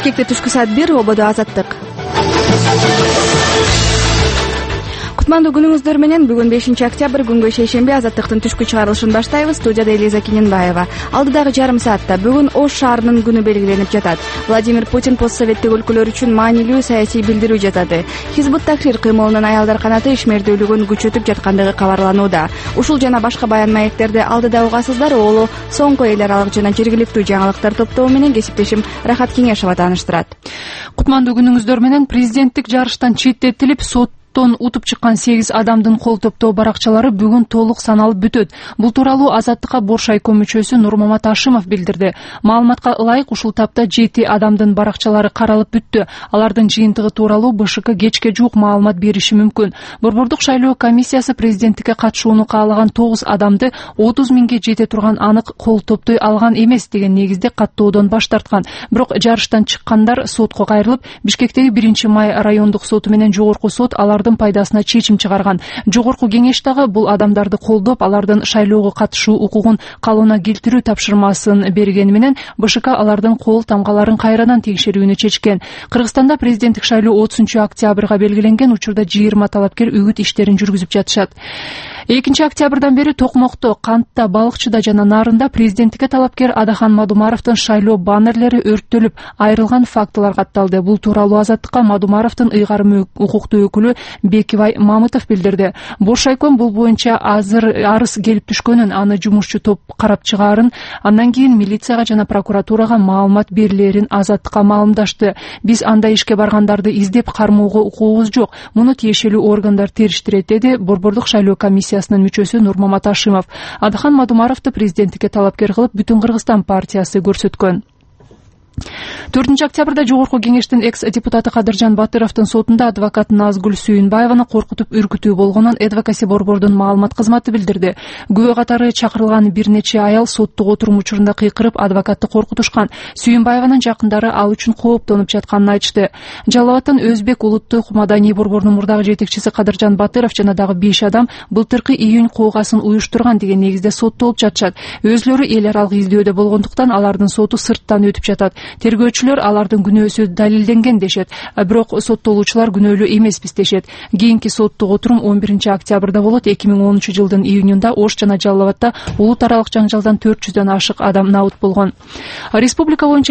Бишкекте түшкү саат 1 ободо азаттык. Кутмандуу күнүңүздөр менен бүгүн 5-октябрь күнгө шейшемби азаттыктын түшкү чыгарылышын баштайбыз. Студияда Элиза Кененбаева. Алдыдагы жарым саатта бүгүн Ош шаарынын күнү белгиленип жатат. Владимир Путин постсоветтик өлкөлөр үчүн маанилүү саясий билдирүү жасады. Хизбут Тахрир кыймылынын аялдар канаты ишмердүүлүгүн күчөтүп жаткандыгы кабарланууда. Ушул жана башка баян маектерди алдыда угасыздар. Оолу соңку эл аралык жана жергиликтүү жаңылыктар топтому менен кесиптешим Рахат Кеңешова тааныштырат. Кутмандуу күнүңүздөр менен президенттик жарыштан четтетилип утуп чыккан 8 адамдын кол топтоо баракчалары бүгүн толук саналып бүтөт. Бул тууралуу Азаттыкка Боршайком мүчөсү Нурмамат Ашимов билдирди. Маалыматка ылайык ушул тапта 7 адамдын баракчалары каралып бүттү. Алардын жыйынтыгы тууралуу БШК кечке жуук маалымат бериши мүмкүн. Борбордук шайлоо комиссиясы президенттикке катышууну каалаган 9 адамды 30 миңге жете турган анык кол топтой алган эмес деген негизде каттоодон баш тарткан. Бирок жарыштан чыккандар сотко кайрылып, Бишкектеги 1-май райондук соту менен жогорку сот алардын пайдасына чечим чыгарган. Жогорку кеңеш дагы бул адамдарды колдоп, алардын шайлоого катышуу укугун калууна келтирүү тапшырмасын бергени менен БШК алардын кол тамгаларын кайрадан текшерүүнү чечкен. Кыргызстанда президенттик шайлоо 30-октябрга белгиленген учурда 20 талапкер үгүт иштерин жүргүзүп жатышат. 2-октябрдан бери Токмокто, Кантта, Балыкчыда жана Нарында президенттикке талапкер Адахан Мадумаровдун шайлоо баннерлери өрттөлүп, айрылган фактылар катталды. Бул тууралуу Азаттыкка Мадумаровдун ыйгарым укуктуу өкүлү Бекибай Мамытов билдирди. Боршайком бул боюнча арыз келип түшкөнүн, аны жумушчу топ карап чыгаарын, андан кийин милицияга жана прокуратурага маалымат берилерин Азаттыкка маалымдашты. Биз андай ишке баргандарды издеп кармоого укугубуз жок. Муну тиешелүү органдар териштирет, деди Борбордук шайлоо комиссиясынын мүчөсү Нурмамат Ашимов. Адахан Мадумаровду президенттикке талапкер кылып Бүтүн Кыргызстан партиясы көрсөткөн. 4-октябрда жогорку кеңештин экс-депутаты Кадыржан Батыровдун сотунда адвокат Назгүл Сүйүнбаеваны коркутуп үркүтүү болгонун Адвокаси борбордун маалымат кызматы билдирди. Күбө катары чакырылган бир нече аял соттук отурум учурунда кыйкырып адвокатты коркутушкан. Сүйүнбаеванын жакындары ал үчүн кооптонуп жатканын айтышты. Жалал Абадтын Өзбек улуттук маданий борборунун мурдагы жетекчиси Кадыржан Батыров жана дагы 5 адам былтыркы июнь коогасын уюштурган деген негизде соттолуп жатышат. Өзлөрү эл аралык издөөдө болгондуктан алардын соту сырттан өтүп жатат. Тергөөчүлөр алардын күнөөсү далилденген дешет, бирок соттолуучулар күнөөлүү эмеспиз дешет. Кийинки соттук отурум 11-октябрда болот. 2010-жылдын июнунда Ош жана Жалал Абадта улут аралык жаңжалдан 400дөн ашык адам наут болгон. Республика боюнча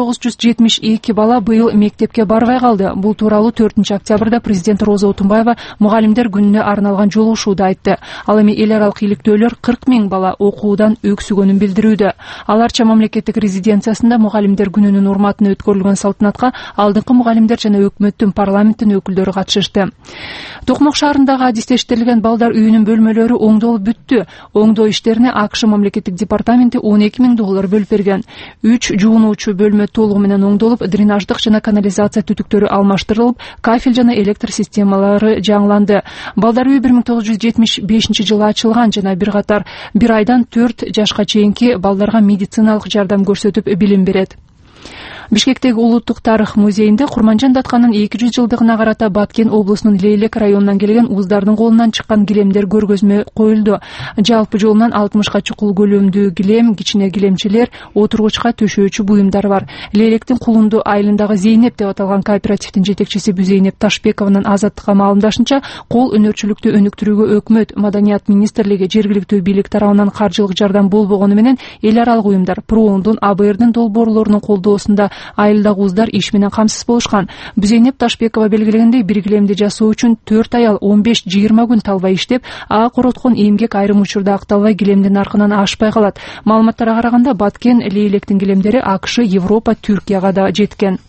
1972 бала быйыл мектепке барбай калды. Бул тууралуу 4-октябрда президент Роза Отунбаева мугалимдер күнүнө арналган жолугушууда айтты. Ал эми эл аралык иликтөөлөр 40 миң бала окуудан өксүгөнүн билдирүүдө. Аларча мамлекеттик резиденциясында мугалимдер күнүнүн урматына өткөрүлгөн салтанатка алдыңкы мугалимдер жана өкмөттүн, парламенттин өкүлдөрү катышышты. Токмок шаарындагы адистештирилген балдар үйүнүн бөлмөлөрү оңдолуп бүттү. Оңдоо иштерине АКШ мамлекеттик департаменти $12 миң бөлүп берген. 3 жуунуучу бөлмө толугу менен оңдолуп, дренаждык жана канализация түтүктөрү алмаштырылып, кафель жана электр системалары жаңыланды. Балдар үйү 1975-жылы ачылган жана бир айдан 4 жашка чейинки балдарга медициналык жардам көрсөтүп билим берет. Бишкектеги улуттук тарых музейинде Курманжан Даткандын 200 жылдыгына карата Баткен облусунун Лейлек районунан келген уздардын колунан чыккан килемдер көргөзмө коюлду. Жалпы жолунан 60га чукул көлөмдүү килем, кичине килемчилер, отургучка төшөөчү буюмдар бар. Лейлектин Кулунду айылындагы Зейнеп деп аталган кооперативдин жетекчиси Бүзейнеп Ташбекованын Азаттыкка маалымдашынча, кол өнөрчүлүктү өнүктүрүүгө өкмөт, маданият министрлиги, жергиликтүү бийлик тарабынан каржылык жардам болбогону менен эл аралык уюмдар, ПРООндун, АБРдин долбоорлорунун колдоосунда айылдагы уздар иш менен камсыз болушкан. Бүзейнеп Ташбекова белгилегендей, бир килемди жасоо үчүн 4 аял 15-20 күн талбай иштеп, ага короткон эмгек айрым учурда акталбай килемдин наркынан ашпай калат. Маалыматтарга караганда Баткен Лейлектин килемдери АКШ, Европа, Түркияга да жеткен.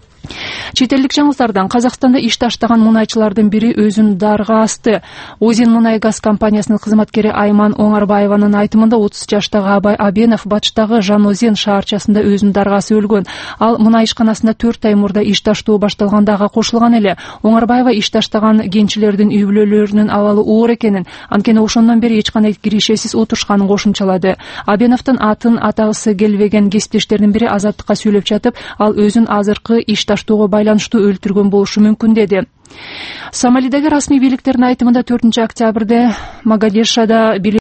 Чет элдик жаңылыктардан Казакстанда иш таштаган мунайчылардын бири өзүн дарга асты. Озен мунай газ компаниясынын кызматкери Айман Оңарбаеванын айтымында 30 жаштагы Абай Абенов Батчтагы Жанозен шаарчасында өзүн даргасы өлгөн. Ал мунай ишканасында 4 ай мурда иш таштоо башталганда ага кошулган эле. Оңарбаева иш таштаган кенчилердин үй бүлөлөрүнүн абалы оор экенин, анткени ошондон бери эч кандай киришесиз отурушканын кошумчалады. Абеновдун атын атагысы келбеген кесиптештеринин бири Азаттыкка сүйлөп жатып, ал өзүн азыркы иш таштоого байланыштуу өлтүргөн болушу мүмкүн деди. Сомалидеги расмий бийликтердин айтымында 4-октябрда Могадишода